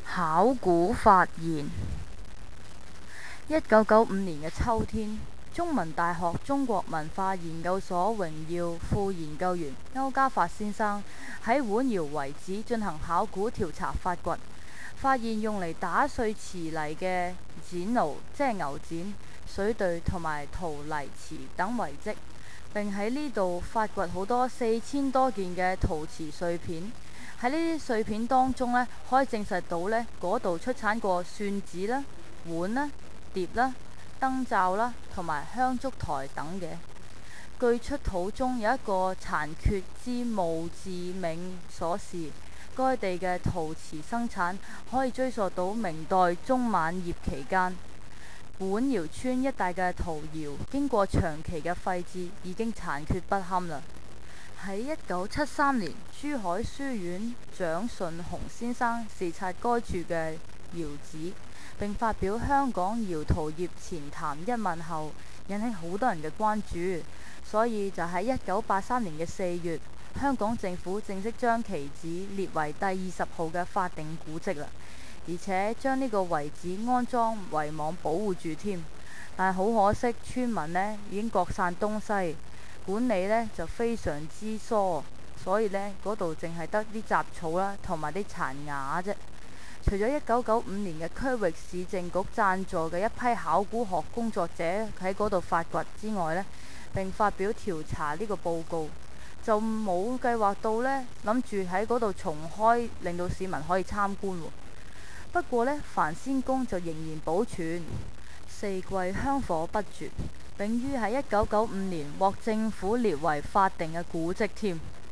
考古發現。1995年嘅秋天，中文大學中國文化研究所榮耀副研究員歐家發先生喺碗窯遺址進行考古調查發掘，發現用嚟打碎瓷泥嘅剪爐，即係牛剪、水碓同埋陶泥瓷等遺跡，並喺呢度發掘好多4000多件嘅陶瓷碎片。喺呢啲碎片當中呢，可以證實到呢嗰度出產過蒜子啦、碗啦、碟啦、燈罩啦同埋香燭台等嘅。據出土中有一個殘缺之墓誌銘所示，該地嘅陶瓷生產可以追溯到明代中晚葉期間。碗窯村一帶嘅陶窯經過長期嘅廢置，已經殘缺不堪啦。喺1973年，珠海書院蔣順雄先生視察該處嘅窯址，並發表《香港窯陶業前談》一文後，引起好多人嘅關注，所以就喺1983年嘅4月，香港政府正式將其址列為第20號嘅法定古蹟啦，而且將呢個遺址安裝圍網保護住添。但係好可惜，村民呢已經各散東西。管理呢就非常之疏，所以呢嗰度淨係得啲雜草啦，同埋啲殘瓦啫。除咗1995年嘅區域市政局贊助嘅一批考古學工作者喺嗰度發掘之外呢，並發表調查呢個報告，就冇計劃到呢諗住喺嗰度重開，令到市民可以參觀喎。不過呢，凡仙宮就仍然保存，四季香火不絕，並於喺1995年獲政府列為法定嘅古蹟添。